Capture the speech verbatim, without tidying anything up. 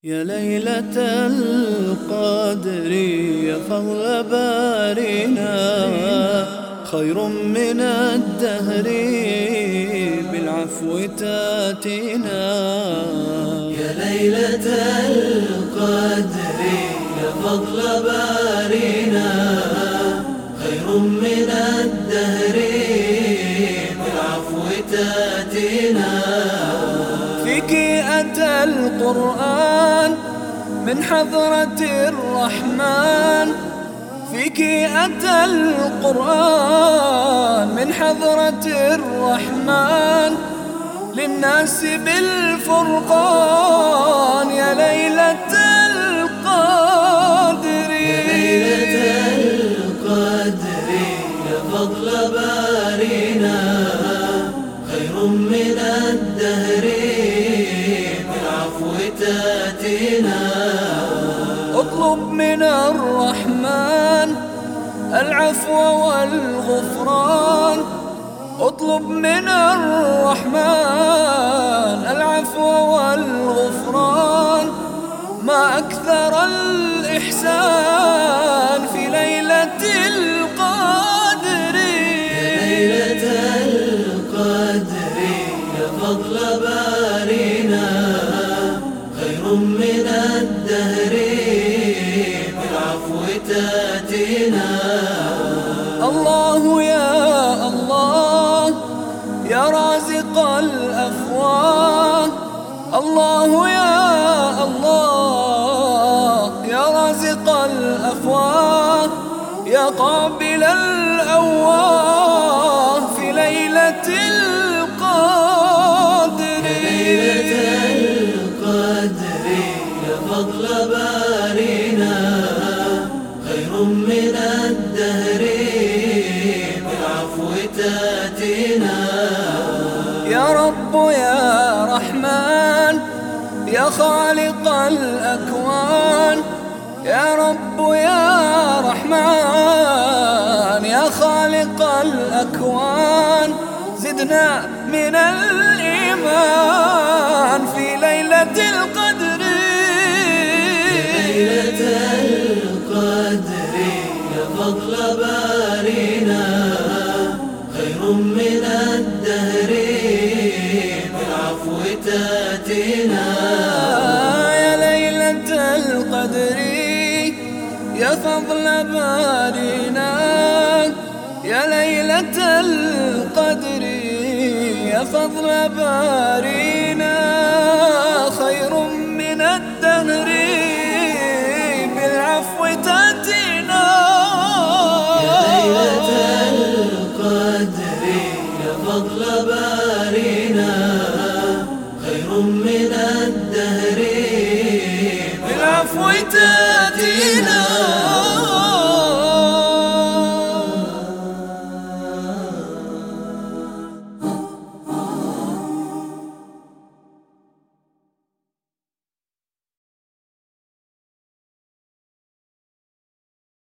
يا ليلة القدر يا فضل بارنا، خير من الدهر بالعفو تاتينا. يا ليلة القدر يا فضل بارنا، خير من الدهر بالعفو تاتينا. فيك أتى القرآن من حضرة الرحمن، فيك أتى القرآن من حضرة الرحمن للناس بالفرقان. يا ليلة القدر يا ليلة القدر يا فضل بارنا، خير من الدهر بالعفو تاتينا. اطلب من الرحمن العفو والغفران، اطلب من الرحمن العفو والغفران. ما أكثر الإحسان في ليلة القدر. يا ليلة القدر يا فضل بارنا، خير من الدهر بالعفو تاتينا. الله يا الله يا رازق الأفواه، الله يا الله يا رازق الأفواه، يا قابل الأواه في ليلة القدر. يا ليلة القدر يا فضل بارنا، خير من الدهر بالعفو تاتينا. يا رب يا رحمن يا خالق الأكوان، يا رب يا رحمن يا خالق الأكوان. زدنا من الإيمان في ليلة القدر. يا ليلة القدر يا فضل بارنا، خير من الدهر بالعفو تاتينا. يا ليلة القدر يا فضل بارنا، يا ليلة القدر يا فضل بارنا. خير من الدهر بالعفو تاتينا. يا ليلة القدر يا فضل بارنا، خير من الدهر بالعفو تاتينا.